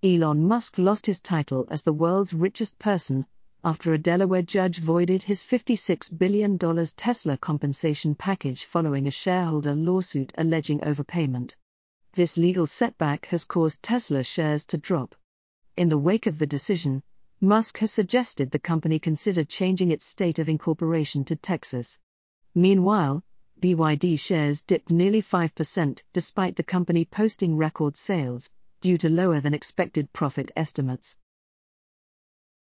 Elon Musk lost his title as the world's richest person after a Delaware judge voided his $56 billion Tesla compensation package following a shareholder lawsuit alleging overpayment. This legal setback has caused Tesla shares to drop. In the wake of the decision, Musk has suggested the company consider changing its state of incorporation to Texas. Meanwhile, BYD shares dipped nearly 5% despite the company posting record sales, due to lower than expected profit estimates.